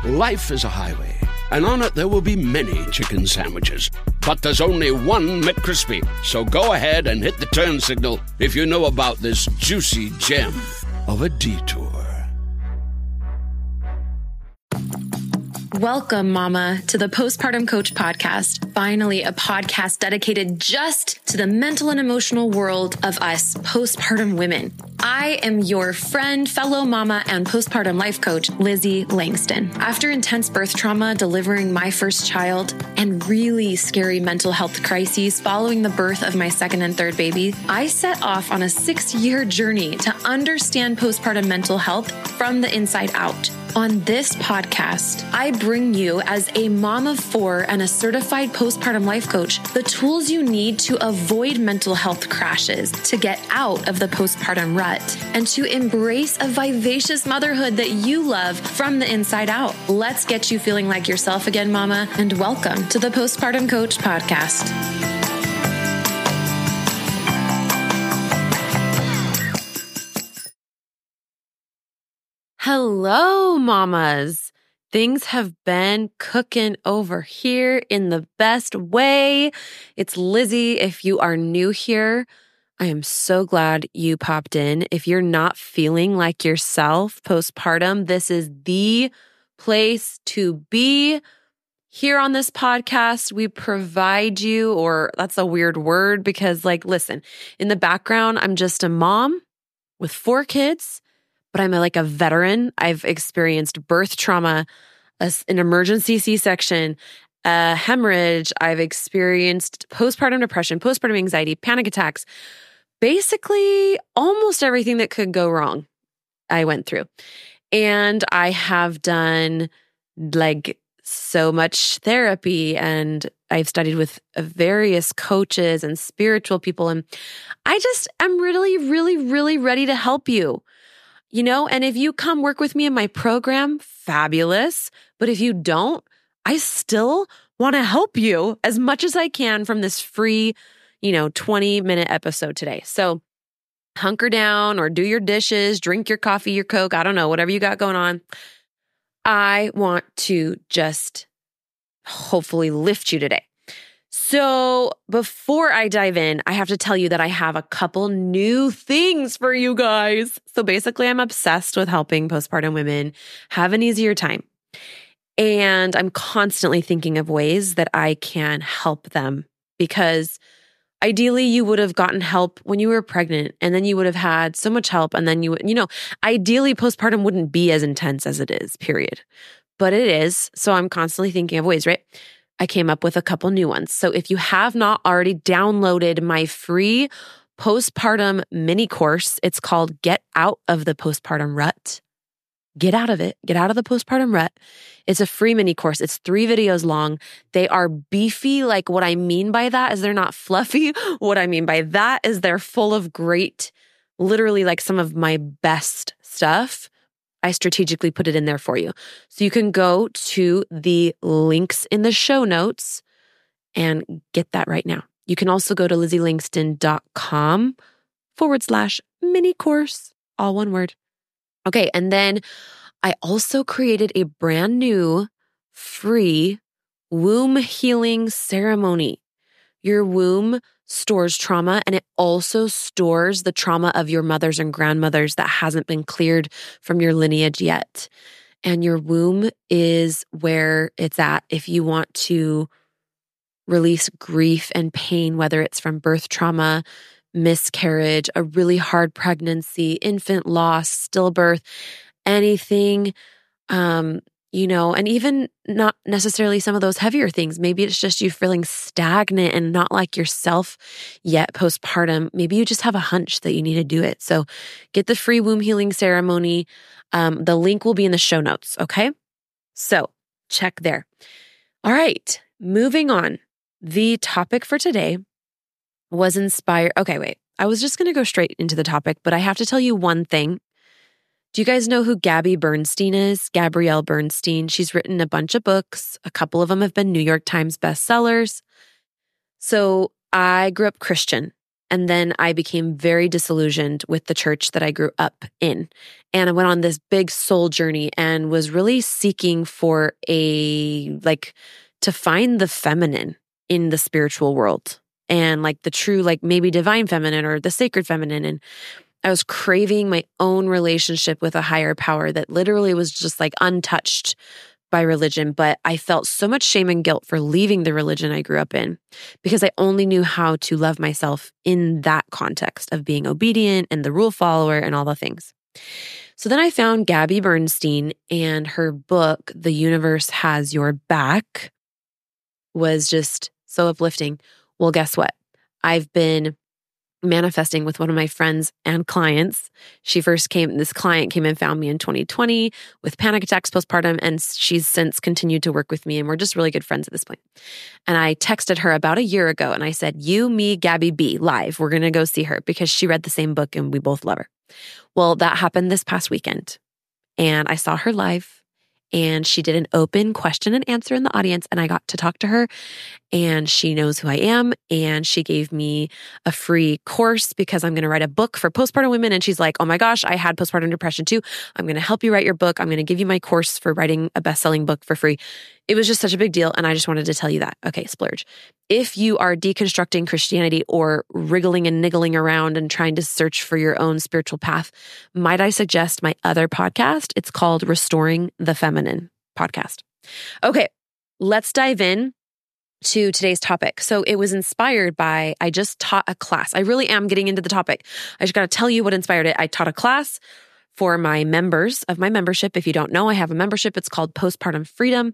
Life is a highway, and on it there will be many chicken sandwiches. But there's only one McCrispy. So go ahead and hit the turn signal if you know about this juicy gem of a detour. Welcome, Mama, to the Postpartum Coach Podcast. Finally, a podcast dedicated just to the mental and emotional world of us postpartum women. I am your friend, fellow mama, and postpartum life coach, Lizzie Langston. After intense birth trauma, delivering my first child, and really scary mental health crises following the birth of my second and third baby, I set off on a 6-year journey to understand postpartum mental health from the inside out. On this podcast, I bring you, as a mom of 4 and a certified postpartum life coach, the tools you need to avoid mental health crashes, to get out of the postpartum rut, and to embrace a vivacious motherhood that you love from the inside out. Let's get you feeling like yourself again, Mama, and welcome to the Postpartum Coach Podcast. Hello, mamas. Things have been cooking over here in the best way. It's Lizzie. If you are new here, I am so glad you popped in. If you're not feeling like yourself postpartum, this is the place to be. Here on this podcast, we provide you, or that's a weird word because, listen, in the background, I'm just a mom with 4 kids. But I'm like a veteran. I've experienced birth trauma, an emergency C-section, a hemorrhage. I've experienced postpartum depression, postpartum anxiety, panic attacks. Basically, almost everything that could go wrong, I went through. And I have done so much therapy, and I've studied with various coaches and spiritual people. And I just am really, really, really ready to help you. And if you come work with me in my program, fabulous. But if you don't, I still want to help you as much as I can from this free, 20-minute episode today. So hunker down or do your dishes, drink your coffee, your Coke, I don't know, whatever you got going on. I want to just hopefully lift you today. So before I dive in, I have to tell you that I have a couple new things for you guys. So basically, I'm obsessed with helping postpartum women have an easier time. And I'm constantly thinking of ways that I can help them, because ideally you would have gotten help when you were pregnant, and then you would have had so much help. And then ideally postpartum wouldn't be as intense as it is, period. But it is. So I'm constantly thinking of ways, right? I came up with a couple new ones. So if you have not already downloaded my free postpartum mini course, it's called Get Out of the Postpartum Rut. Get out of it. Get out of the postpartum rut. It's a free mini course. It's 3 videos long. They are beefy. What I mean by that is they're not fluffy. What I mean by that is they're full of great, literally some of my best stuff. I strategically put it in there for you. So you can go to the links in the show notes and get that right now. You can also go to LizzieLangston.com/mini course, all one word. Okay. And then I also created a brand new free womb healing ceremony. Your womb stores trauma, and it also stores the trauma of your mothers and grandmothers that hasn't been cleared from your lineage yet. And your womb is where it's at if you want to release grief and pain, whether it's from birth trauma, miscarriage, a really hard pregnancy, infant loss, stillbirth, anything, and even not necessarily some of those heavier things. Maybe it's just you feeling stagnant and not like yourself yet postpartum. Maybe you just have a hunch that you need to do it. So get the free womb healing ceremony. The link will be in the show notes. Okay. So check there. All right. Moving on. The topic for today was inspired. Okay, wait. I was just going to go straight into the topic, but I have to tell you one thing. Do you guys know who Gabby Bernstein is? Gabrielle Bernstein. She's written a bunch of books. A couple of them have been New York Times bestsellers. So I grew up Christian. And then I became very disillusioned with the church that I grew up in. And I went on this big soul journey and was really seeking for to find the feminine in the spiritual world and the true, maybe divine feminine or the sacred feminine. And I was craving my own relationship with a higher power that literally was just untouched by religion. But I felt so much shame and guilt for leaving the religion I grew up in because I only knew how to love myself in that context of being obedient and the rule follower and all the things. So then I found Gabby Bernstein, and her book, The Universe Has Your Back, was just so uplifting. Well, guess what? I've been manifesting with one of my friends and clients. This client came and found me in 2020 with panic attacks postpartum, and she's since continued to work with me, and we're just really good friends at this point. And I texted her about a year ago and I said, you, me, Gabby B, live. We're going to go see her because she read the same book and we both love her. Well, that happened this past weekend, and I saw her live. And she did an open question and answer in the audience, and I got to talk to her, and she knows who I am, and she gave me a free course because I'm going to write a book for postpartum women. And she's like, oh my gosh, I had postpartum depression too. I'm going to help you write your book. I'm going to give you my course for writing a best-selling book for free. It was just such a big deal, and I just wanted to tell you that. Okay, splurge. If you are deconstructing Christianity or wriggling and niggling around and trying to search for your own spiritual path, might I suggest my other podcast? It's called Restoring the Feminine podcast. Okay, let's dive in to today's topic. So it was inspired by, I just taught a class. I really am getting into the topic. I just got to tell you what inspired it. I taught a class for my members of my membership. If you don't know, I have a membership. It's called Postpartum Freedom.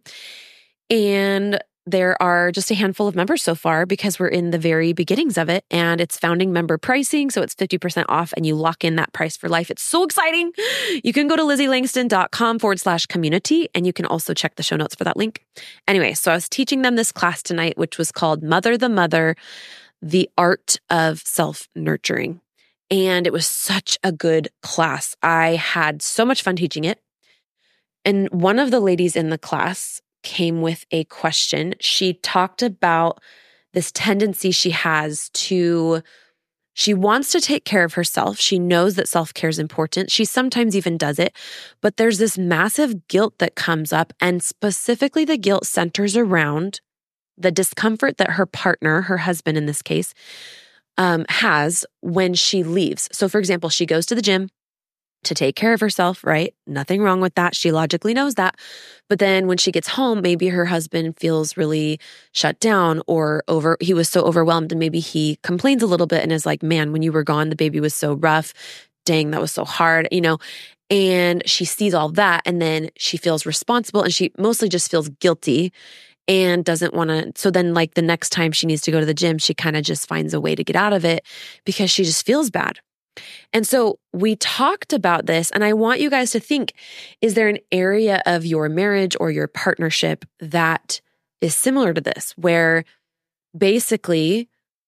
And there are just a handful of members so far because we're in the very beginnings of it, and it's founding member pricing. So it's 50% off and you lock in that price for life. It's so exciting. You can go to LizzieLangston.com/community, and you can also check the show notes for that link. Anyway, so I was teaching them this class tonight, which was called Mother the Mother, the Art of Self-Nurturing. And it was such a good class. I had so much fun teaching it. And one of the ladies in the class came with a question. She talked about this tendency she has she wants to take care of herself. She knows that self-care is important. She sometimes even does it, but there's this massive guilt that comes up, and specifically the guilt centers around the discomfort that her partner, her husband in this case, has when she leaves. So for example, she goes to the gym to take care of herself, right? Nothing wrong with that. She logically knows that. But then when she gets home, maybe her husband feels really shut down or he was so overwhelmed, and maybe he complains a little bit and is like, man, when you were gone, the baby was so rough. Dang, that was so hard, and she sees all that, and then she feels responsible, and she mostly just feels guilty and doesn't want to. So then the next time she needs to go to the gym, she kind of just finds a way to get out of it because she just feels bad. And so we talked about this, and I want you guys to think, is there an area of your marriage or your partnership that is similar to this, where basically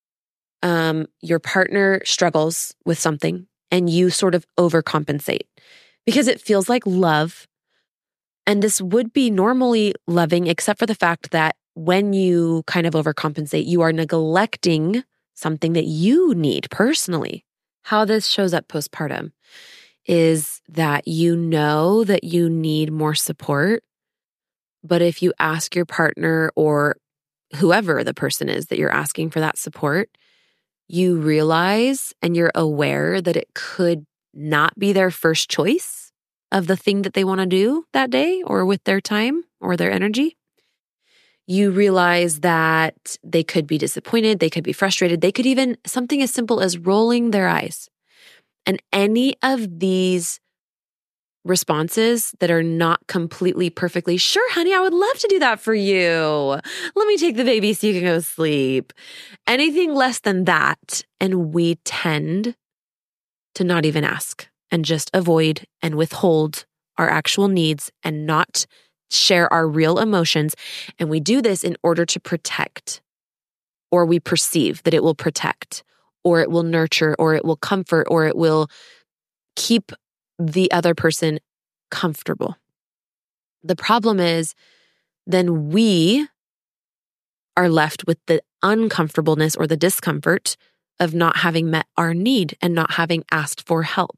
your partner struggles with something and you sort of overcompensate because it feels like love. And this would be normally loving, except for the fact that when you kind of overcompensate, you are neglecting something that you need personally. How this shows up postpartum is that you know that you need more support, but if you ask your partner or whoever the person is that you're asking for that support, you realize and you're aware that it could not be their first choice of the thing that they want to do that day or with their time or their energy. You realize that they could be disappointed, they could be frustrated, they could even something as simple as rolling their eyes. And any of these responses that are not completely perfectly, sure, honey, I would love to do that for you. Let me take the baby so you can go sleep. Anything less than that, and we tend to not even ask and just avoid and withhold our actual needs and not share our real emotions. And we do this in order to protect, or we perceive that it will protect, or it will nurture, or it will comfort, or it will keep the other person comfortable. The problem is then we are left with the uncomfortableness or the discomfort of not having met our need and not having asked for help.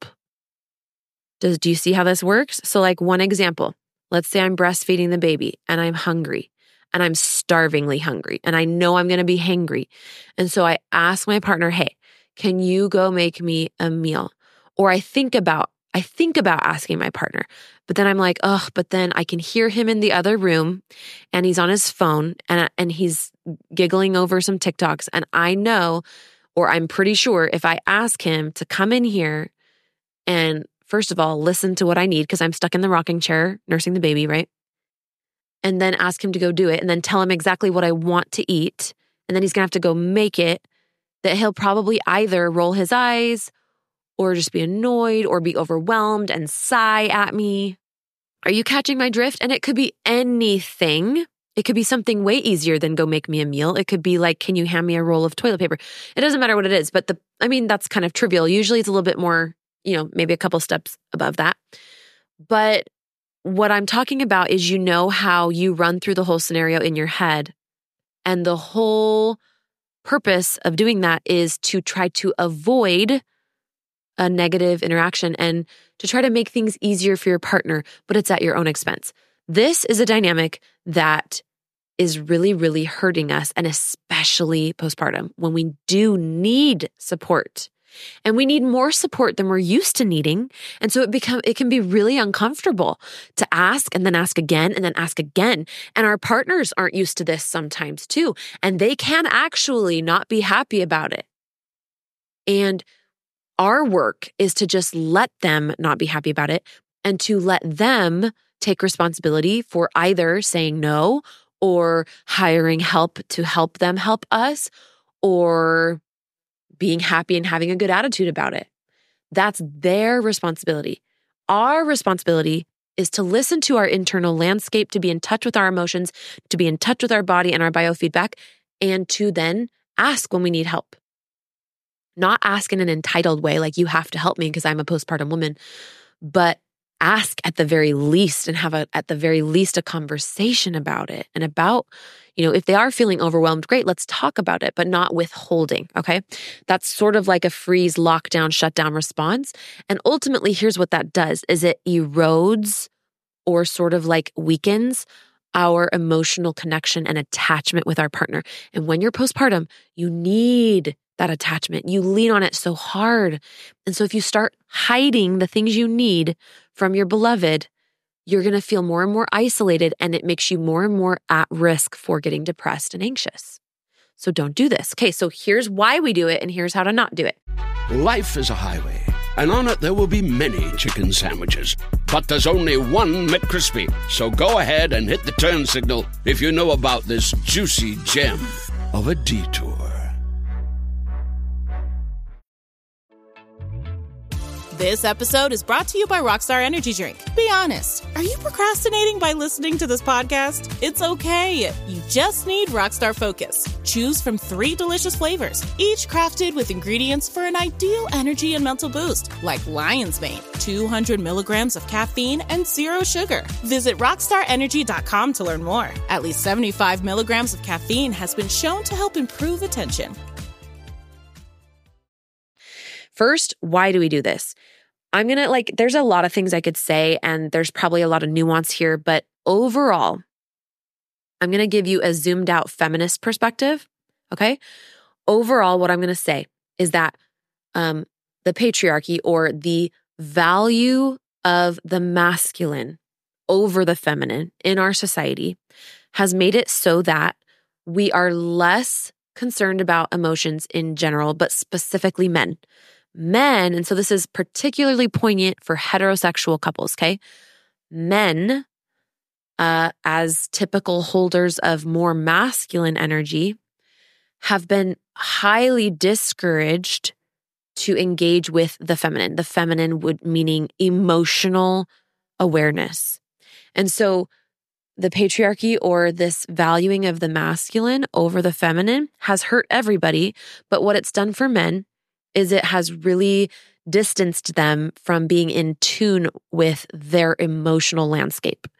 Do you see how this works? So like one example, let's say I'm breastfeeding the baby and I'm hungry and I'm starvingly hungry and I know I'm going to be hangry. And so I ask my partner, hey, can you go make me a meal? Or I think about asking my partner, but then I'm like, but then I can hear him in the other room and he's on his phone and he's giggling over some TikToks. And I know, or I'm pretty sure if I ask him to come in here and first of all, listen to what I need because I'm stuck in the rocking chair nursing the baby, right? And then ask him to go do it and then tell him exactly what I want to eat. And then he's going to have to go make it, that he'll probably either roll his eyes or just be annoyed or be overwhelmed and sigh at me. Are you catching my drift? And it could be anything. It could be something way easier than go make me a meal. It could be like, can you hand me a roll of toilet paper? It doesn't matter what it is, but that's kind of trivial. Usually it's a little bit more, maybe a couple steps above that. But what I'm talking about is, how you run through the whole scenario in your head. And the whole purpose of doing that is to try to avoid a negative interaction and to try to make things easier for your partner, but it's at your own expense. This is a dynamic that is really, really hurting us, and especially postpartum when we do need support. And we need more support than we're used to needing. And so it can be really uncomfortable to ask and then ask again and then ask again. And our partners aren't used to this sometimes too. And they can actually not be happy about it. And our work is to just let them not be happy about it and to let them take responsibility for either saying no or hiring help to help them help us or being happy and having a good attitude about it. That's their responsibility. Our responsibility is to listen to our internal landscape, to be in touch with our emotions, to be in touch with our body and our biofeedback, and to then ask when we need help. Not ask in an entitled way, like you have to help me because I'm a postpartum woman, but ask at the very least and have at the very least a conversation about it and about, if they are feeling overwhelmed, great, let's talk about it, but not withholding, okay? That's sort of like a freeze, lockdown, shutdown response. And ultimately, here's what that does, is it erodes or sort of like weakens our emotional connection and attachment with our partner. And when you're postpartum, you need that attachment. You lean on it so hard. And so if you start hiding the things you need from your beloved, you're going to feel more and more isolated, and it makes you more and more at risk for getting depressed and anxious. So don't do this. Okay, so here's why we do it, and here's how to not do it. Life is a highway, and on it there will be many chicken sandwiches. But there's only one McCrispy. So go ahead and hit the turn signal if you know about this juicy gem of a detour. This episode is brought to you by Rockstar Energy Drink. Be honest, are you procrastinating by listening to this podcast? It's okay. You just need Rockstar Focus. Choose from 3 delicious flavors, each crafted with ingredients for an ideal energy and mental boost, like Lion's Mane, 200 milligrams of caffeine and 0 sugar. Visit rockstarenergy.com to learn more. At least 75 milligrams of caffeine has been shown to help improve attention. First, why do we do this? I'm going to there's a lot of things I could say, and there's probably a lot of nuance here, but overall, I'm going to give you a zoomed out feminist perspective. Okay. Overall, what I'm going to say is that the patriarchy, or the value of the masculine over the feminine in our society, has made it so that we are less concerned about emotions in general, but specifically men. And so this is particularly poignant for heterosexual couples, okay? Men, as typical holders of more masculine energy, have been highly discouraged to engage with the feminine. The feminine meaning emotional awareness. And so the patriarchy, or this valuing of the masculine over the feminine, has hurt everybody. But what it's done for men is it has really distanced them from being in tune with their emotional landscape.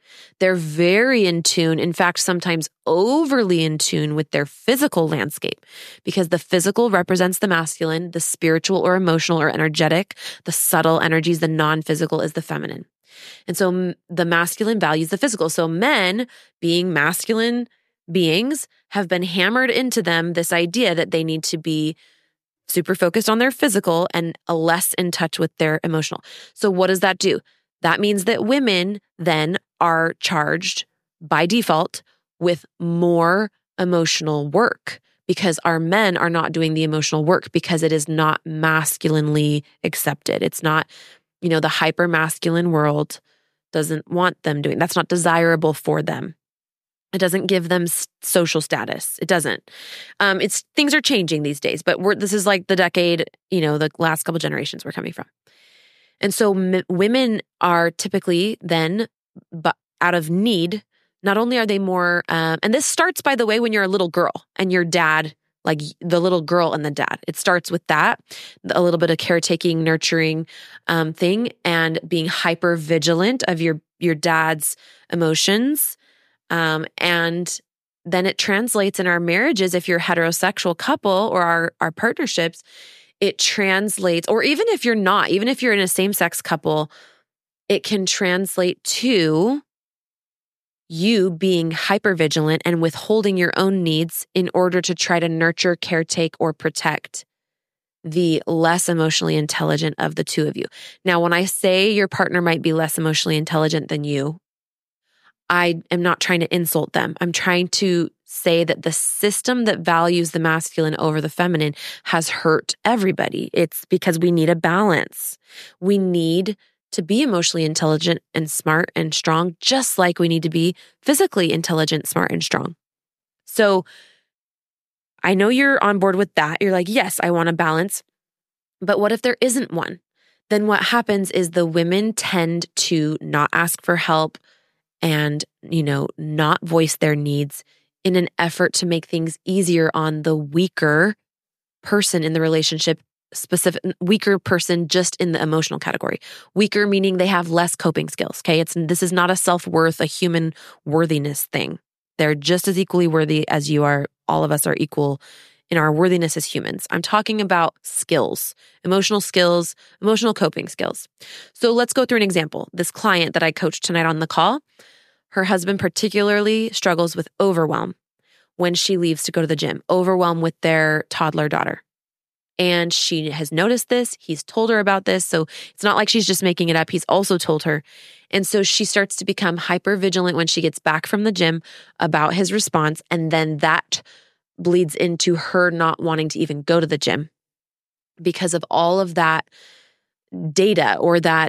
They're very in tune, in fact, sometimes overly in tune with their physical landscape, because the physical represents the masculine, the spiritual or emotional or energetic, the subtle energies, the non-physical is the feminine. And so the masculine values the physical. So men, being masculine beings, have been hammered into them this idea that they need to be super focused on their physical and less in touch with their emotional. So what does that do? That means that women then are charged by default with more emotional work, because our men are not doing the emotional work because it is not masculinely accepted. It's not, the hyper masculine world doesn't want them doing. That's not desirable for them. It doesn't give them social status. It doesn't. Things are changing these days, but this is like the decade, the last couple generations we're coming from. And so women are typically then, but out of need, not only are they more, and this starts, by the way, when you're a little girl and your dad, like the little girl and the dad. It starts with that, a little bit of caretaking, nurturing thing, and being hyper vigilant of your dad's emotions. And then it translates in our marriages. If you're a heterosexual couple or our partnerships, it translates, or even if you're not, even if you're in a same-sex couple, it can translate to you being hypervigilant and withholding your own needs in order to try to nurture, caretake, or protect the less emotionally intelligent of the two of you. Now, when I say your partner might be less emotionally intelligent than you, I am not trying to insult them. I'm trying to say that the system that values the masculine over the feminine has hurt everybody. It's because we need a balance. We need to be emotionally intelligent and smart and strong, just like we need to be physically intelligent, smart, and strong. So I know you're on board with that. You're like, yes, I want a balance. But what if there isn't one? Then what happens is the women tend to not ask for help and, not voice their needs in an effort to make things easier on the weaker person in the relationship, weaker person just in the emotional category. Weaker meaning they have less coping skills, okay? This is not a self-worth, a human worthiness thing. They're just as equally worthy as you are. All of us are equal in our worthiness as humans. I'm talking about skills, emotional coping skills. So let's go through an example. This client that I coached tonight on the call, her husband particularly struggles with overwhelm when she leaves to go to the gym, overwhelm with their toddler daughter. And she has noticed this. He's told her about this. So it's not like she's just making it up. He's also told her. And so she starts to become hyper vigilant when she gets back from the gym about his response. And then that bleeds into her not wanting to even go to the gym because of all of that data or that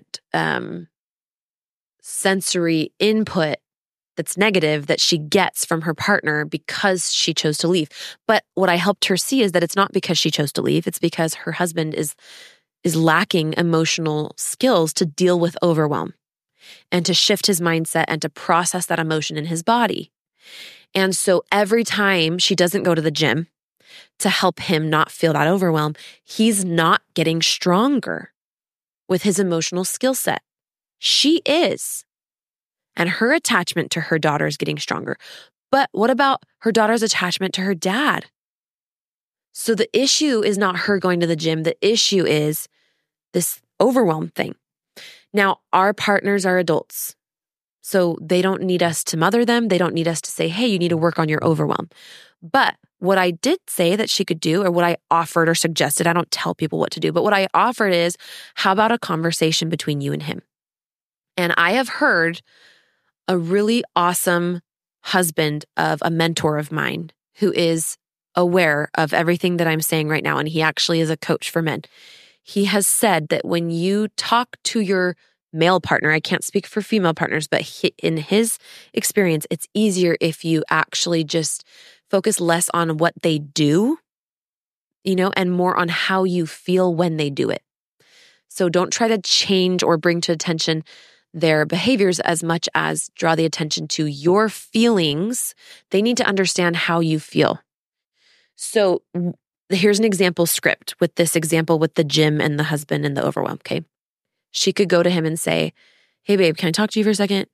sensory input that's negative that she gets from her partner because she chose to leave. But what I helped her see is that it's not because she chose to leave. It's because her husband is lacking emotional skills to deal with overwhelm and to shift his mindset and to process that emotion in his body. And so every time she doesn't go to the gym to help him not feel that overwhelm, he's not getting stronger with his emotional skill set. She is. And her attachment to her daughter is getting stronger. But what about her daughter's attachment to her dad? So the issue is not her going to the gym. The issue is this overwhelm thing. Now, our partners are adults. So they don't need us to mother them. They don't need us to say, hey, you need to work on your overwhelm. But what I did say that she could do, or what I offered or suggested, I don't tell people what to do, but what I offered is, how about a conversation between you and him? And I have heard a really awesome husband of a mentor of mine who is aware of everything that I'm saying right now. And he actually is a coach for men. He has said that when you talk to your male partner, I can't speak for female partners, but in his experience, it's easier if you actually just focus less on what they do, and more on how you feel when they do it. So don't try to change or bring to attention their behaviors as much as draw the attention to your feelings. They need to understand how you feel. So here's an example script with this example with the gym and the husband and the overwhelm, okay? She could go to him and say, hey babe, can I talk to you for a second?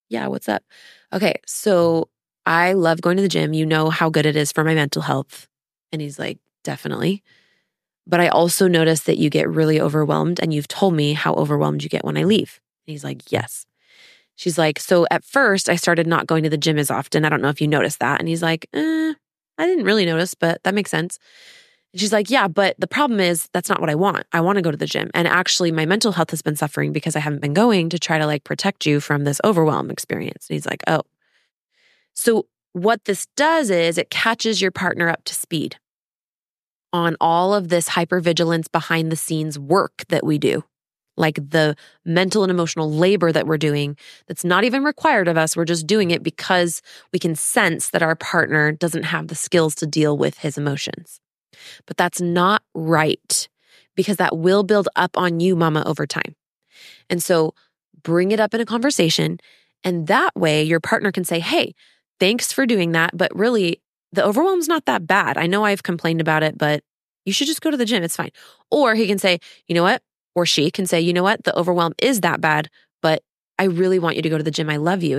Yeah, what's up? Okay, so I love going to the gym. You know how good it is for my mental health. And he's like, definitely. But I also noticed that you get really overwhelmed, and you've told me how overwhelmed you get when I leave. And he's like, yes. She's like, so at first I started not going to the gym as often. I don't know if you noticed that. And he's like, I didn't really notice, but that makes sense. And she's like, yeah, but the problem is that's not what I want. I want to go to the gym. And actually my mental health has been suffering because I haven't been going to try to like protect you from this overwhelm experience. And he's like, oh. So what this does is it catches your partner up to speed on all of this hypervigilance behind the scenes work that we do, like the mental and emotional labor that we're doing that's not even required of us. We're just doing it because we can sense that our partner doesn't have the skills to deal with his emotions. But that's not right, because that will build up on you, mama, over time. And so bring it up in a conversation, and that way your partner can say, hey, thanks for doing that, but really the overwhelm's not that bad. I know I've complained about it, but you should just go to the gym. It's fine. Or he can say, you know what? Or she can say, you know what? The overwhelm is that bad, but I really want you to go to the gym. I love you,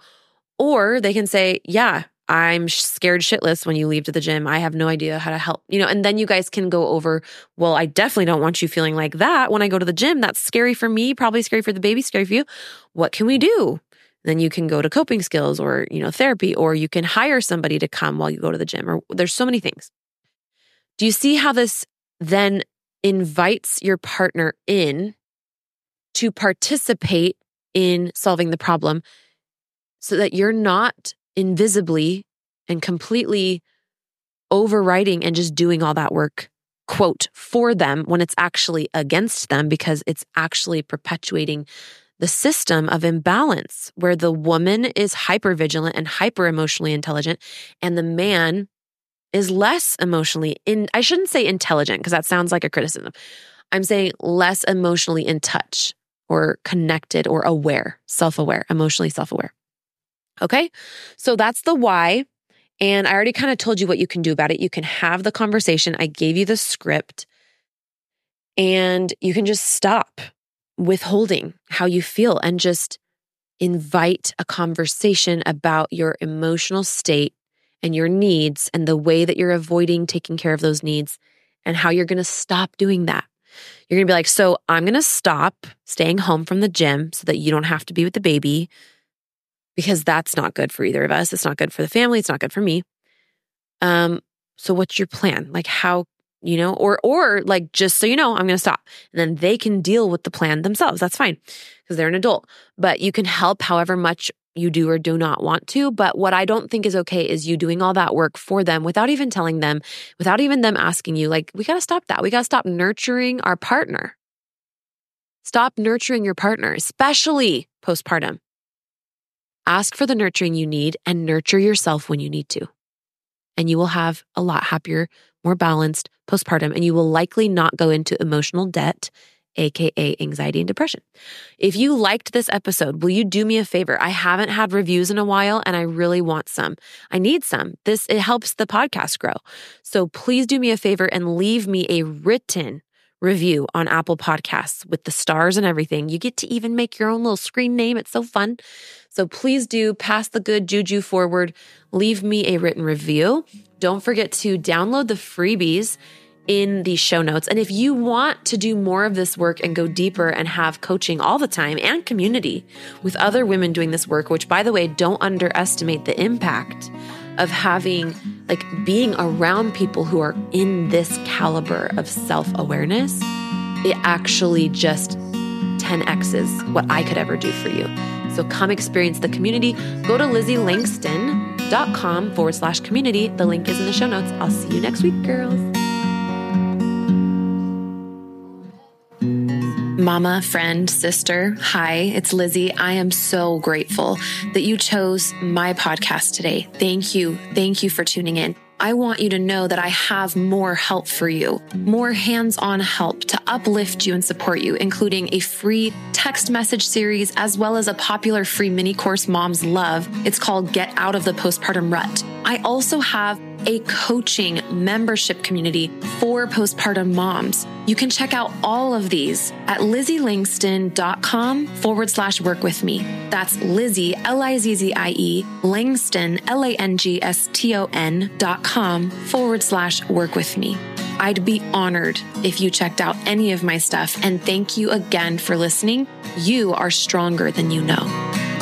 Or they can say, yeah, I'm scared shitless when you leave to the gym. I have no idea how to help, and then you guys can go over, well, I definitely don't want you feeling like that when I go to the gym. That's scary for me, probably scary for the baby, scary for you. What can we do? Then you can go to coping skills or, therapy, or you can hire somebody to come while you go to the gym, or there's so many things. Do you see how this then invites your partner in to participate in solving the problem so that you're not invisibly and completely overriding and just doing all that work, quote, for them when it's actually against them, because it's actually perpetuating the system of imbalance where the woman is hypervigilant and hyper emotionally intelligent and the man is less emotionally I shouldn't say intelligent because that sounds like a criticism. I'm saying less emotionally in touch or connected or aware, self-aware, emotionally self-aware. Okay? So that's the why. And I already kind of told you what you can do about it. You can have the conversation. I gave you the script, and you can just stop withholding how you feel and just invite a conversation about your emotional state and your needs and the way that you're avoiding taking care of those needs and how you're going to stop doing that. You're going to be like, so I'm going to stop staying home from the gym so that you don't have to be with the baby, because that's not good for either of us. It's not good for the family. It's not good for me. So what's your plan? Like how, or like, just so you know, I'm going to stop. And then they can deal with the plan themselves. That's fine because they're an adult. But you can help however much you do or do not want to. But what I don't think is okay is you doing all that work for them without even telling them, without even them asking you. Like, we got to stop that. We got to stop nurturing our partner. Stop nurturing your partner, especially postpartum. Ask for the nurturing you need and nurture yourself when you need to. And you will have a lot happier, more balanced postpartum, and you will likely not go into emotional debt, aka anxiety and depression. If you liked this episode, will you do me a favor? I haven't had reviews in a while and I really want some. I need some. It helps the podcast grow. So please do me a favor and leave me a written review on Apple Podcasts with the stars and everything. You get to even make your own little screen name. It's so fun. So please do pass the good juju forward. Leave me a written review. Don't forget to download the freebies in the show notes. And if you want to do more of this work and go deeper and have coaching all the time and community with other women doing this work, which, by the way, don't underestimate the impact of being around people who are in this caliber of self-awareness, it actually just 10x's what I could ever do for you. So come experience the community. Go to LizzieLangston.com/community. The link is in the show notes. I'll see you next week, girls. Mama, friend, sister, hi, it's Lizzie. I am so grateful that you chose my podcast today. Thank you. Thank you for tuning in. I want you to know that I have more help for you, more hands-on help to uplift you and support you, including a free text message series, as well as a popular free mini course moms love. It's called Get Out of the Postpartum Rut. I also have a coaching membership community for postpartum moms. You can check out all of these at lizzieLangston.com/work with me. That's Lizzie, Lizzie, Langston, Langston.com/work with me. I'd be honored if you checked out any of my stuff, and thank you again for listening. You are stronger than you know.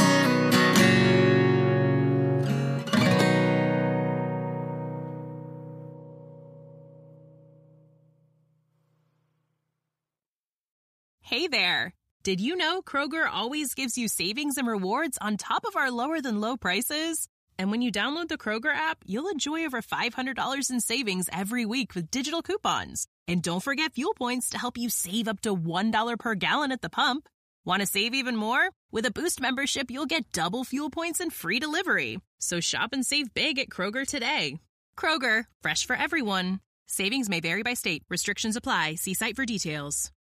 Hey there! Did you know Kroger always gives you savings and rewards on top of our lower-than-low prices? And when you download the Kroger app, you'll enjoy over $500 in savings every week with digital coupons. And don't forget fuel points to help you save up to $1 per gallon at the pump. Want to save even more? With a Boost membership, you'll get double fuel points and free delivery. So shop and save big at Kroger today. Kroger, fresh for everyone. Savings may vary by state. Restrictions apply. See site for details.